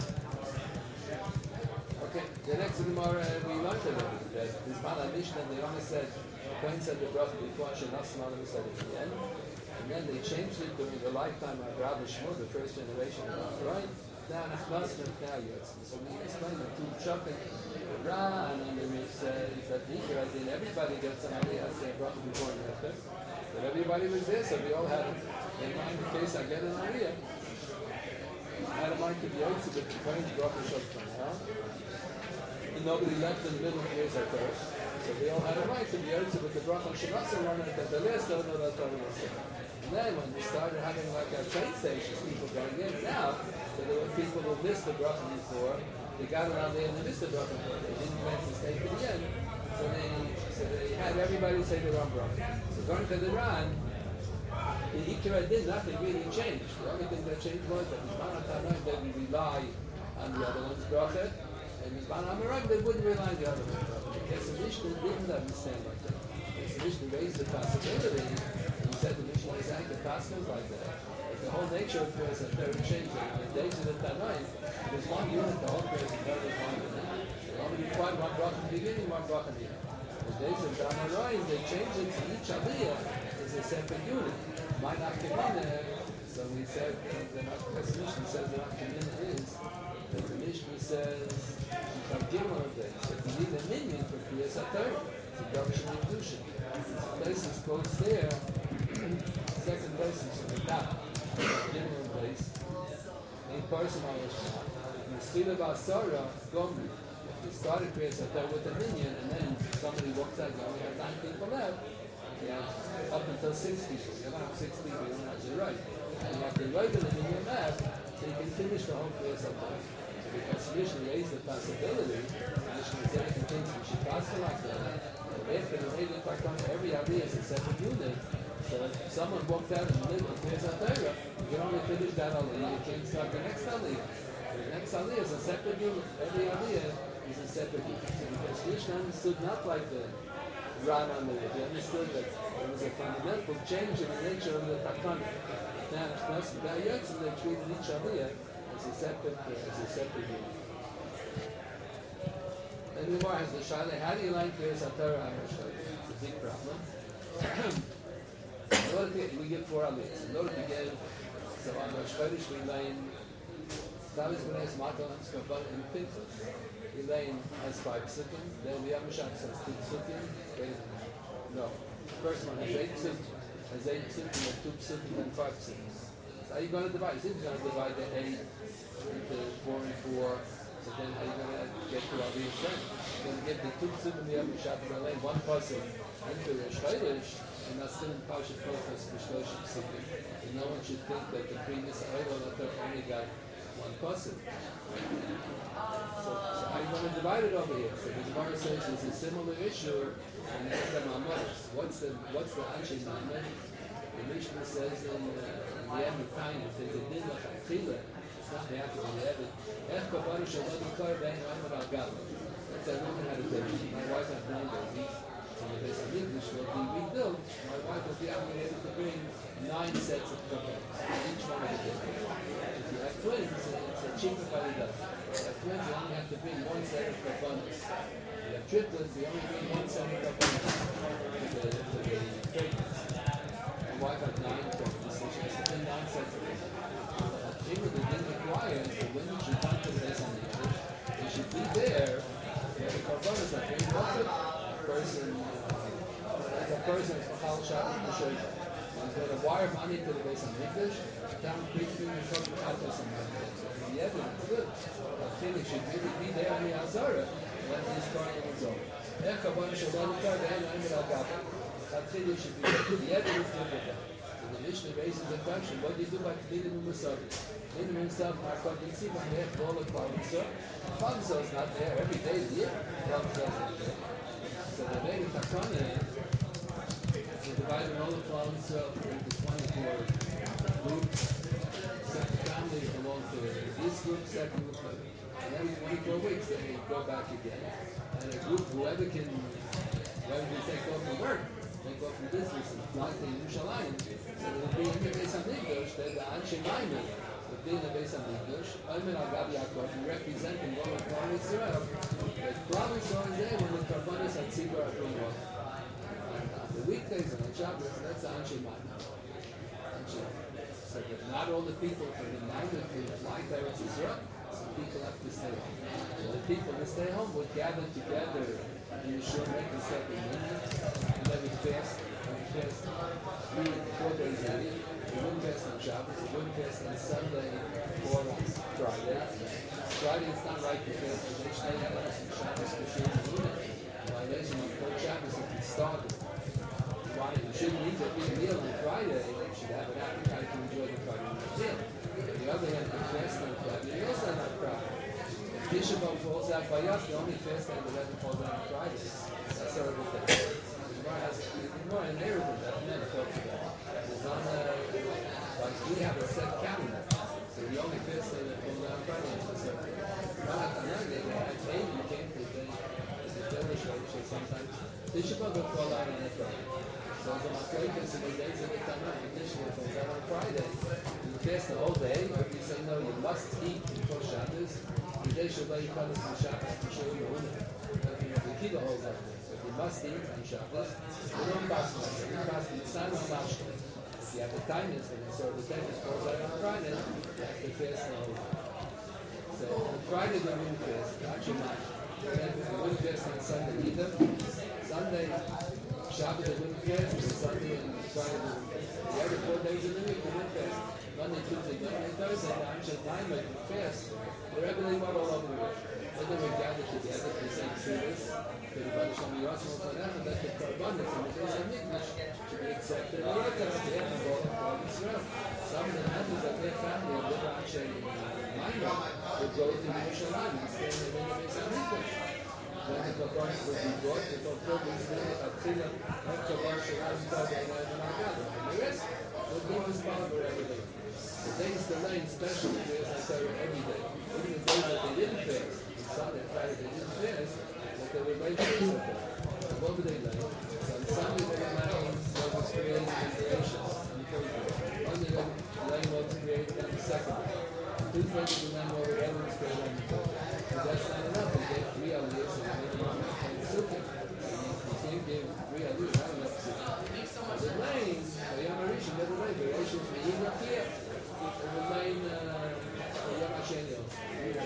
Okay, the next Gemara uh, we learned already that this man Mishnah, the Rama said, Kohen said the bracha before Shenassim Alam said at the end, and then they changed it during the lifetime of Rabbi Shmuel, the first generation of Acharon. Now Nachnas now Yotzim. So we explained the two Pshatim, Ra, and then there is uh, that Nikra, as in everybody gets an Aliyah, as a bracha before and after. But everybody was there, so we all had it. In mind, in case I get an Aliyah, I had a mind to be Yotzim, but the Kohen's bracha Shofar now. And nobody left in the middle of the years at first. So they all had a right to be Yotzim, but the bracha Shenassim one at the last, don't know that Torah was there. And then when we started having like our train stations, people going in now, so there were people who missed the bracha before, they got around there and they missed the bracha before, they didn't plan to stay to the end, so they so they had everybody say their own bracha. So according to the Ran, the Ikra did nothing really changed. The only thing that changed was that Mizman HaTanoim, they would rely on the other one's bracha, and Mizman HaMaram, they wouldn't rely on the other one's bracha. The Kesef Mishnah didn't understand like that. The Kesef Mishnah raised the possibility. He said the Mishnah is like the Pascals like that. But the whole nature of prayer is a very change. In the days of the Tanoim, there's one unit, the whole prayer is very one unit. They only require one bracha in the beginning, one bracha in the end. In the days of the Amoraim, they change it to each Aliyah is a separate unit. My Nafkamina, so we said, the Kesef Mishnah says the Nafkamina is that the Mishnah says Kriyas HaTorah. It's a Dov Shemini Kedushin. Places quotes there, second places from the top, Gimel and place, a person on the Shema. And the Sfila Basara, Gomri. If you started Kriyas HaTorah with a minion, and then somebody walks out, you only have nine people left, you have up until six people. You don't have six people, you don't have to write. And you have to write it in your map, so you can finish the whole Kriyas HaTorah. So because Mishnah raised the possibility, Mishnah Zedek and thinks we should pass like that. After the Eidah Takana, every idea is a separate unit. So if someone walked out in the middle of Kriyas HaTorah, you can only finish that aliyah, you can't start the next aliyah. The next aliyah is a separate unit. Every aliyah is a separate unit. So because Mishnah understood not like the Ran on the He understood that there was a fundamental change in the nature of the Takana. Now, they treated each aliyah as a separate, uh, as a separate unit. And the Gemara has the Shaila, how do you like Kriyas HaTorah on Rosh Chodesh? It's a big problem. In order to get, we give four aliyahs. In order to get, so on Rosh Chodesh we learn Talis B'nais Matal and Skabal and Pinchas. We learn has five psukim. Then we have Shabbos has two psukim. No, the first one has eight psukim. Has eight psukim and two psukim and five psukim. So how are you going to divide? So you're going to divide the eight into four and four. So then how are you going to get to aliyahs then? You're going to get the two psukim we have Shabbos and learn one pasuk into Rosh Chodesh. And that's still in Parshat Kochos B'Shloshim Psukim. And no one should think that the previous Eidol only got one pasuk. So, so how are you going to divide it over here? So the Gemara says there's a similar issue in the Edom Amos. What's the what's the Anshe Maimon? The Mishnah says in, uh, in the end of time, if there's a din of Achila, it's not the Achila, the Edom. Ech kabaru shalom yikar bein oimer al gavah. Let's say a woman had a baby. My wife had nine babies. In the Beis Hamikdash will be rebuilt. My wife will be obligated to bring nine sets of korbanos, each one of the babies. If you have twins, it's a cheaper validation. If you have twins, you only have to bring one set of korbanos. If you have triplets, you only bring one set of korbanos to the, to the pregnancy. My wife had nine pregnancies, so she has to bring nine sets of korbanos. Even the din requires the women should come to the Beis Hamikdash. They should be there where the korbanos are being offered. Person, uh, as a person is Machal Shabbat B'Shoyim. He's going to wire money to the Beis Hamikdash. Town preaching and talking about Beis Hamikdash. The evidence is good. I think it should really be there in the Azara when this Kohen is over. Ech Kabbalah Shalom Yikar Be'en Oimer Al Gavah. I think it should be there. The evidence is good. And the Mishnah raises the question: what do you do by Tlidim U'Musavim? Tlidim U'Musavim are called Yitzibah Me'ech Bola Klal Yisrael. Klal Yisrael is not there every day of the year. Klal Yisrael is not there. So the Veda Takana, we divided all the Klal Yisrael into twenty-four groups. Certain families belong to this group, certain group. And every twenty-four weeks they go back again. And a group, whoever can, whoever can take off from work, take off from business and fly to Yerushalayim, so they will be in the Beis Hamikdash, they're the Anshe Maimon, would be in the Beis Hamikdash, Omer al Gav Yaakov, representing all of Klal Yisrael. But Klal Yisrael is there when the Karbanis and Tzibur are being offered. And on the weekdays and on Shabbos, that's the Anshe Maimon. Anshe Maimon. So that not all the people from the Maimon can fly to Eretz Yisrael. Some people have to stay home. So the people that stay home would gather together in the shul, make a separate union, and they would fast. They would fast three, four days a week. They wouldn't fast on Shabbos. They wouldn't fast on Sunday or on Friday. Friday it's not right to fast. They stay on Shabbos for sure. Violation on third Shabbos if it's started. Why you shouldn't eat a big meal on Friday. You should have an appetite to enjoy the Friday meal. On the other hand, the fast on Friday, you also not Friday. If Tisha B'Av falls out by us, the only fast day that ever falls out on Friday. That's a horrible thing. The Gemara has the Gemara in Eruvin that never talks about it. There's on a, like we have a set calendar, so the only fast day that falls out on Friday is a certain day. One at the night, they had eight who came to the day, to the Jewish way, so sometimes Tisha B'Av will fall out on a Friday. So the Machlekes in the days of the Tanakh, the Tisha B'Av falls out on Friday. You fast the whole day, or you say no, you must eat before Shabbos. The day should be called on Shabbos to show you the The Kiva holds like this. If you must eat on Shabbos, you don't fast on Shabbos. You fast in Tzan or Mashka. If you have the kindness and so the day that falls out on Friday, you have to fast the whole day. So on Friday they wouldn't fast, not your mind. Then we wouldn't fast on Sunday either. Sunday, Shabbat they wouldn't fast, but Sunday and Friday they wouldn't fast. The other four days of the week they wouldn't fast. Monday, Tuesday, Wednesday, Thursday, the Anshe Maimon would fast. Wherever they were all over the world. Then they were gathered together to say Tzilis, to the Baruch Shem Yosem Ofanech, that the Karbanis and the Beis HaMikdash should be accepted in the Rotem at the end of all of Israel. Some of the members of their family, of the Anshe Maimon, would go to Yerushalayim and stay in the Beis HaMikdash. When the Karbanis would be brought to fulfill the Israel at Tzilah, and Karbanis should have thought they had an Agada. And the rest would be responsible wherever they were. The days delaying special prayers I say every day. Even the days that they didn't fast, Sunday and Friday they didn't fast, that they were late prayers of them. So what were they late? So on Sunday they were laying what was created in creations on the first day. Monday they were laying what was created on the second day. Tuesday they were laying whatever was created on the third day. But that's not enough. They gave three aliyahs and they didn't want to make sukkah. You can't give three aliyahs, not enough sukkah. The lane, by Yom HaRishon, the other lane, the Rosh is Me'im Lakia. The lane, Yom HaSheni also.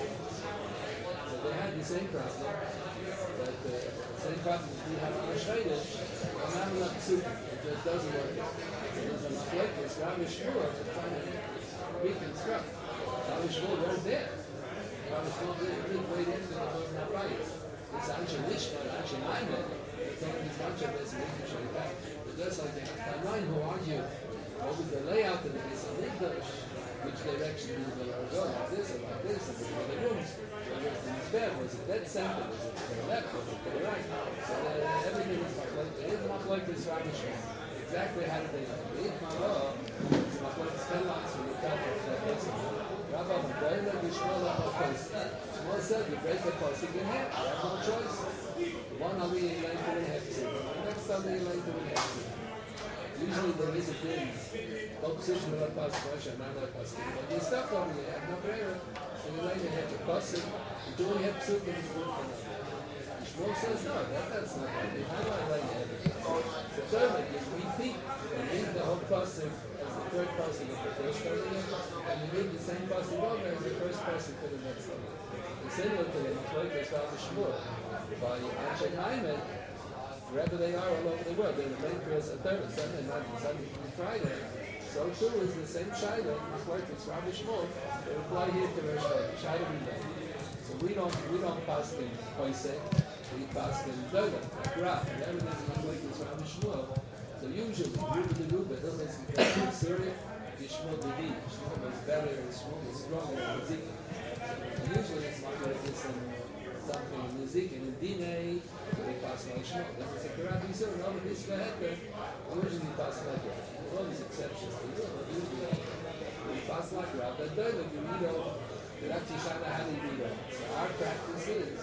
So they had the same problem, that uh, the same problem that we have on the Shvedish, but not enough psukim. It just doesn't work. So there's a machlekes, Rabbi Shmuel, to try to reconstruct. Rabbi Shmuel weren't there. Rabbi Shmuel lived way after the Torah Nabayis. This Anshe Lishma, Anshe Maimon, they told him this bunch of this, and we can show you back. But just like the Tanaim who argue, what was the layout of the Beis HaMikdash, which direction did the Torah go, like this or like this, and which were the rooms, whether it was the Mizbech, was it dead center, was it to the left, was it to the right, so uh, everything is machlokes. It is machlokes Rabbi Shmuel. Exactly how did they know? The Ikmara is machlokes ten lines from the top of the Pesach. Rabbi Madoila, Yishmael, Rabbi Pesach. Shmuel said, you break the Pesach in half, you have no choice. One aliyah in length and a half psukim, the next aliyah in length and a half psukim. Usually there is a thing, both psukim are like Pesach, Moshe, not like Pesach. But you're stuck over there, you have no prayer, so you lay your head to Pesach, you do only have psukim, it's good for nothing. Shmuel says, no, that, that's not right. How do I lay your head to Pesach? So thirdly, you repeat, and read the whole Pesach as the third Pesach of the first aliyah, and you read the same Pesach over as the first Pesach for the next aliyah. It's similar to the machlokes Rabbi Shmuel. By Anshe Maimon, wherever they are all over the world, they remain prayers on Thursday, Sunday, Monday, Sunday, and Friday. So too is the same Shaila, machlokes Rabbi Shmuel, they apply here to Rosh Chodesh. How do we know? So we don't we don't pass in Pesach, we pass in Dola, like Rav. Whenever there's a machlokes Rabbi Shmuel, so usually Ruba the Ruba, Hilchos Yisrael, Syria, Yishmael the D. Shmuel was better, Shmuel was stronger than Ezekiel. So usually it's machlokes in something in Ezekiel, in Dinei, they pass like Shmuel. Then it's a Karab Yisrael, and all of this Vaheter, usually pass like Rav. There's always exceptions to the rule, but usually when you pass like Rav, that Dola, you read over. That's Yishana, how do you read over? So our practice is,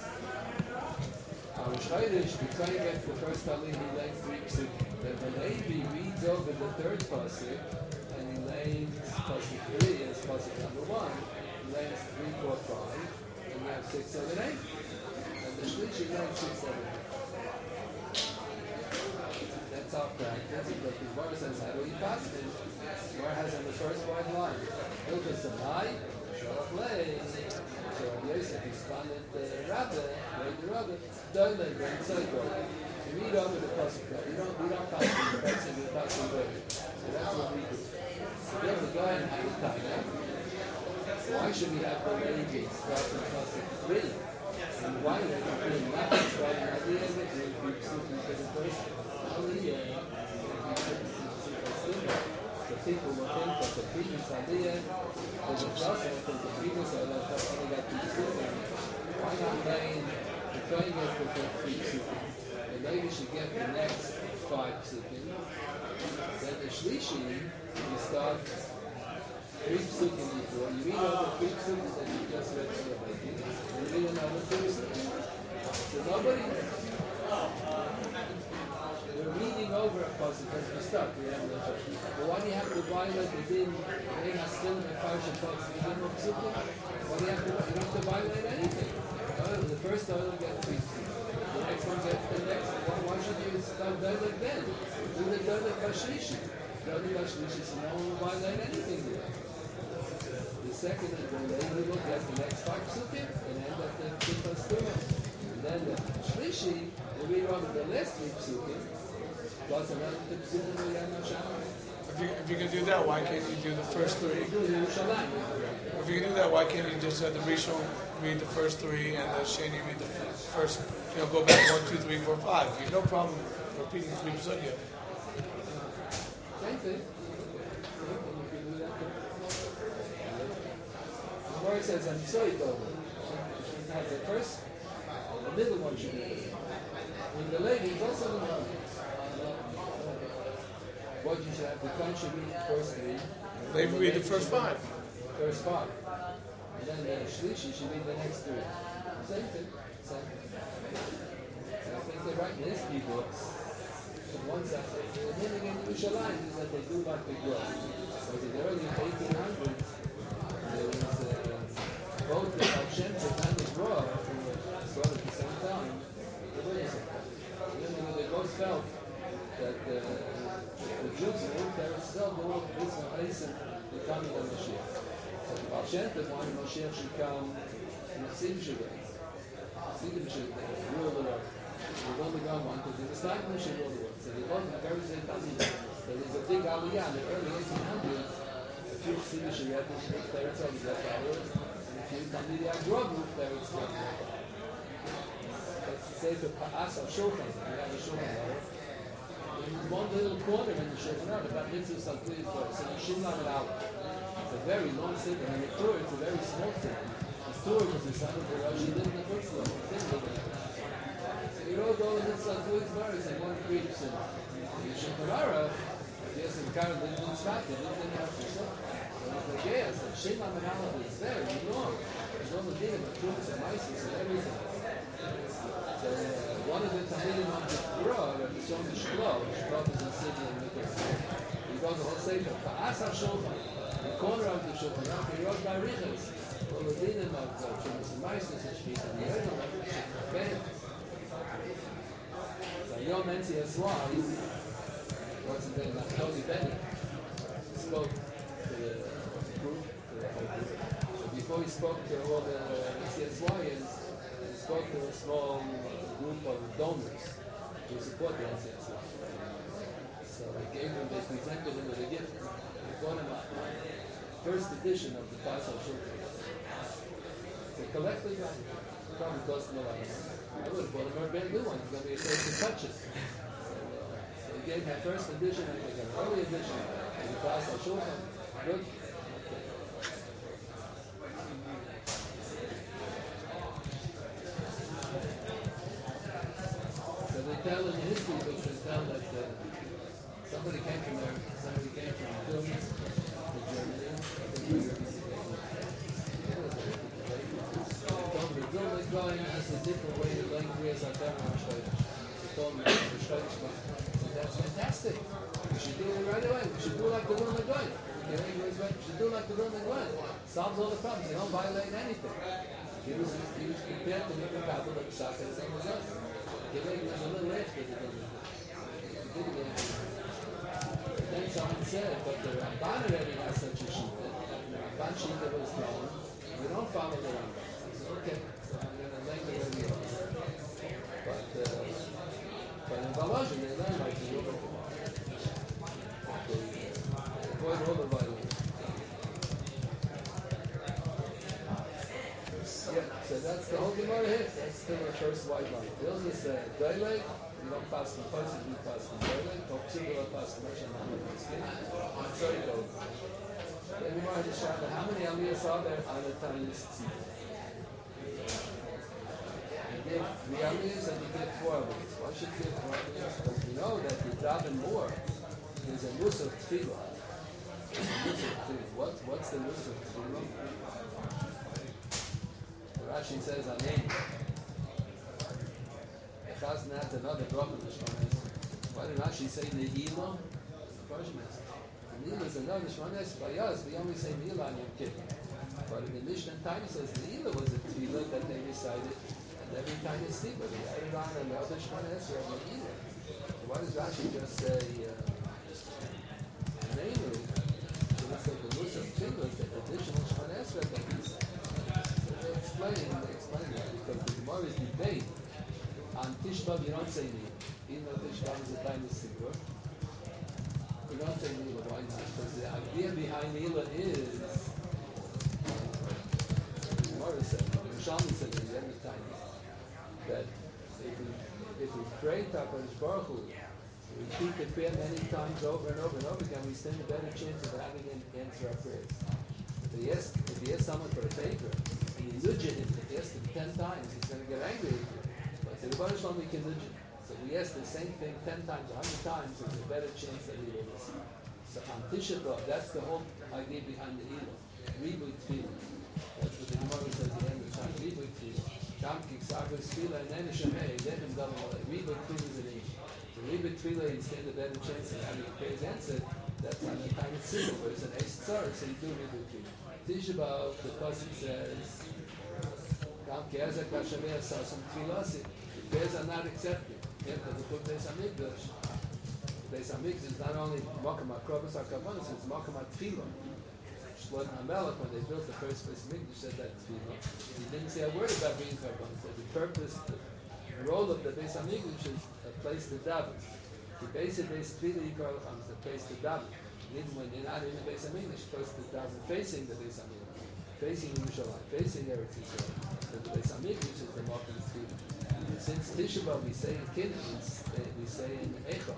our Shayrish, the Kohen gets the first Aliyah, he lays three psukim. Then the Levi reads over the third pasuk, and he lays pasuk three as pasuk number one. He lays three, four, five, and you have six, seven, eight. And the Shlishi lays six, seven, eight. That's our practice, because the Gemara says, how do we pass it? The Gemara has on the first white line, Hilchos Samai, Shalach Lei, so Yosef responded to Rabbi, Ray the Rabbi, Doile, Ben Tzoko. You read over the pasuk. We don't we don't pass the pasuk, we pass the Doile. So that's what we do. So then the guy had a Tanya. Why should we have the lady start from pasuk three? And why would it be not starting at the end of the psukim for the first aliyah? So people will think that the previous aliyah was a blessing because the previous aliyah only got two psukim. Why not lay the Kohen gets the first three psukim? The Levi should get the next five psukim. Then the Shlishi, you start three psukim before. You read all the three psukim that you just read for the Levi. And you read another three psukim. So nobody... We're reading over a pasuk as we start. We have no choice. But why do you have to violate the din? They have still in parsha talks to begin with psukim. Why do you have to? You don't have to violate anything. Uh, the first oil gets three psukim. The next one gets the next. Why, why should you start doilik then? Do the doilik bashlishi. Doilik bashlishi, so no one will violate anything there. The second and the Levi will get the next five psukim and end at the Pinchas Tumah. And then the Shlishi, we read on the last three psukim, plus another two psukim we have no Shammai. If you, if you can do that, why can't you do the first three? Do Yerushalayim. If you can do that, why can't you just have the Rishon read the first three and the Sheni read the first, you know, go back one, two, three, four, five. You have no problem repeating three psukim. Same thing. The word says, I'm sorry, though. It has the first, the middle one should be there. In the lady, it's also the middle. What you should have, the Kohen should read the first three. They read the first five. First five. And then the Shlishi should read the next three. Same thing. Same thing. And I think they're right in history books. One side, the meaning in Yerushalayim is that they do like the grow. So in the early eighteen hundreds, there was uh, both the Baal Shem Tov and the Grow who were sort of at the same time. The witness of that. And then they both felt that uh, the Jews who were there still do all this one Eisen, the coming of Mashiach. So the Baal Shem Tov wanted Mashiach should come in a Sim Shabbat. Sim Shabbat, rule the world. They don't become one because it was time to should rule the world. So they wasn't very good Talmud. There was a big aliyah in the early eighteen hundreds. A few Sim Shabbat moved there to the followers, and a few Talmud Yagrov moved there to the followers. That's the Sefer Pa'as HaShulchan. We have a Shulchan Aruch. There's one little corner in the Shulchan Aruch about Mitzvah Salkuyas Boris. So the Shin Lamed Aleph. It's a very long sitting, and the Torah it's a very small sitting. The Torah was the son of the Rashi lived in the first one. He wrote all of this on two Boris in one brief sin. The Shulchan Aruch, yes, and Karen didn't stop it. It didn't have to stop. So it's like, yes, the Shin Lamed Aleph is there. You know, there's all the dinim, the truths and mices and everything. So uh, one of the Talmidim of the Torah, Rabbi Shlomo Shklov, Shklov is in Sydney and Nicholas. He wrote the whole sefer, Pa'as HaShulchan, the corner of the Shulchan Aruch, he wrote Barichas, all the dinim of the truths and mices and shkita, and the other one, Shkita. So Yom Enzi Aswai, what's his name, Naftali Bennett, spoke to the group, to the whole group. So before he spoke to all the Enzi Aswaians, he spoke to a small group of donors to support the N C S Y. So they gave him, they presented him with a gift. They bought him a first edition of the Pasal Shulchan. It's a collector's item. It probably cost him a lot of money. I would have bought him a brand new one. It's going to be a place to touch it. So, uh, so he gave me a first edition, I think an early edition of the Pasal Shulchan. Good. So they tell in the history books, they tell that uh, somebody came from there, somebody came from Vilnius to Germany. I think it was They told him the Vilna going has a different way of laying prayers on Torah and Shkodesh. They told him that's the Shkodesh Moshe. He said, that's fantastic. We should do it right away. We should do like the Vilna going. We should do like the Vilna going. Solves all the problems. They don't violate anything. He was, he was prepared to make a couple of shots and same as us. He was a little after the Vilna going. Then someone said, but the Ramban already has such a shita. The Ramban shita was known. We don't follow the Ramban. I said, okay, so I'm going to learn the way we are. But, uh, but in Volozhin, they learn like the Yom Tov. They uh, avoid all the violence. Yeah, so that's the whole Gemara here. That's still the first white line. Vilnius uh, Doilei, you don't pass from Pasuk, you pass from Doilei. Topsub will pass from Moshe Nahman Paskin. And so it goes. The Gemara just showed how many Aliyahs are there on the Tainus Tzibur? You give three Aliyahs and you give four Aliyahs. Why should you give four Aliyahs? Because we know that you daven more. There's a Musaf Tefillah. What, what's the Musaf Tefillah? Rashi says Amen. The Chazan adds another bracha to Shmones. Why did Rashi say Ne'ilah? The question is, Ne'ilah is another Shmones. By us, we only say Ne'ilah on Yom Kippur. But in the Mishnah and Tanya says Ne'ilah was a tefillah that they recited, and every time they sleep, but they added on another Shmones or Ne'ilah. So why does Rashi just say Ne'ilah? So let's say the Musaf tefillah is the additional Shmones that they say. They explain, they explain that because the Gemara's debate On Tisha B'Av, you don't say Nila. Even though Tisha B'Av is a time of Sigur, you don't say Nila. Why not? Because the idea behind Nila is, the Gemara said, the Yerushalmi said at the end of time, that if we, if we pray to HaKadosh Baruch Hu, repeat the prayer many times over and over and over again, we stand a better chance of having him answer our prayers. If he asks, if he asks someone for a favor, and you nudge him, if he asks him ten times, he's going to get angry with you. But the Rebbe Shalom, we can nudge him. So if we ask the same thing ten times, a hundred times, there's a better chance that he will listen. So on Tisha B'Av, that's the whole idea behind the Eilah. Ribui Tefillah. That's what the Gemara says at the end of time. Ribui Tefillah. Kam Kiksagos Tefillah, and then Shemei, then Him Galam Alei. Ribui Tefillah is an Eilah. So Ribui Tefillah, you stand a better chance of having your prayers answered. That's on the time of Sigur, but it's an Eis Tzar, so you do Ribui Tefillah. Tisha B'Av, the Pasuk says, Kam Kiazak Hashamei Asasum Tefillasi. The prayers are not accepted. Yeah, because the Beis Hamikdash, Beis Hamikdash is not only Makam HaKrovos HaKavonos, it's Makam HaTefillah. Shlomo HaMelech, when they built the first Beis Hamikdash, said that Tefillah. He didn't say a word about being Karbonos. So the purpose, the role of the Beis Hamikdash is a place to daven. The base of Beis Tefillah Yikar Lacham is a place to daven. Even when you're not in the Beis Hamikdash, you're supposed to daven facing the Beis Hamikdash, facing Yerushalayim, facing Eretz Yisrael. So the Beis Hamikdash is the Makam Tefillah. Since Tisha B'Av we say in Kiddush, we say in Echa,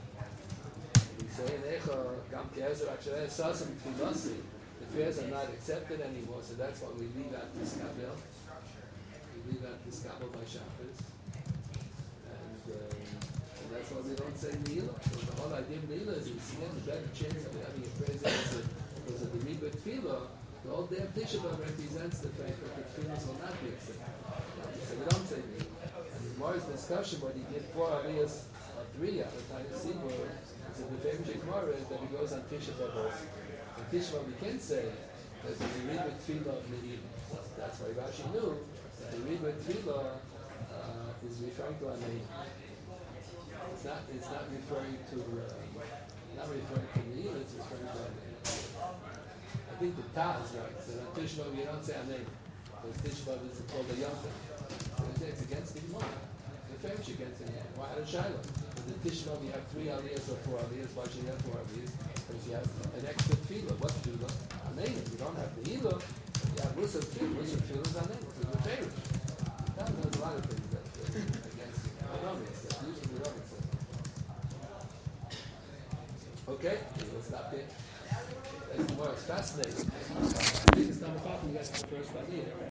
we say in Echa, Gam Ke'ezer Aksharei Sasam Tfilasi, the prayers are not accepted anymore, so that's why we leave out this Kabel. We leave out this Kabel by Shabbos, and, uh, and that's why we don't say Nila. So the whole idea of Nila is we stand a better chance of having your prayers answered because of the Ribui Tefillah. The whole day of Tisha B'Av represents the fact that the tefillahs will not be accepted. So we don't say Nila. Gemara's discussion when he did four aliyahs or three at the time of Sibur is that the famous Gemara is that he goes on Tisha B'Av also. On Tisha B'Av we can say that the Ribui Tefillah of Ne'ilah. That's why Rashi knew that the Ribui Tefillah uh, is referring to a Ne'ilah. It's not, it's not referring to uh, not referring to Ne'ilah, it's referring to a Ne'ilah. I think the Ta is right. So on Tisha B'Av you don't say a Ne'ilah. Because Tisha B'Av is called a Yom Tov. So it's against the Gemara. The famous against the Gemara. Why out of Shiloh? But the Tisha B'Av you have three aliyahs or four aliyahs. Why should you have four aliyahs? Because you have an extra tefillah. What tefillah? Anein. You don't have the Eilah. You have Musaf tefillah. Musaf tefillah is Anein. It's the famous. There's a lot of things that uh, against the Rambam says. Usually the Rambam says. Okay, let's stop here. That's the more. It's fascinating. I think it's number five. You guys the first idea.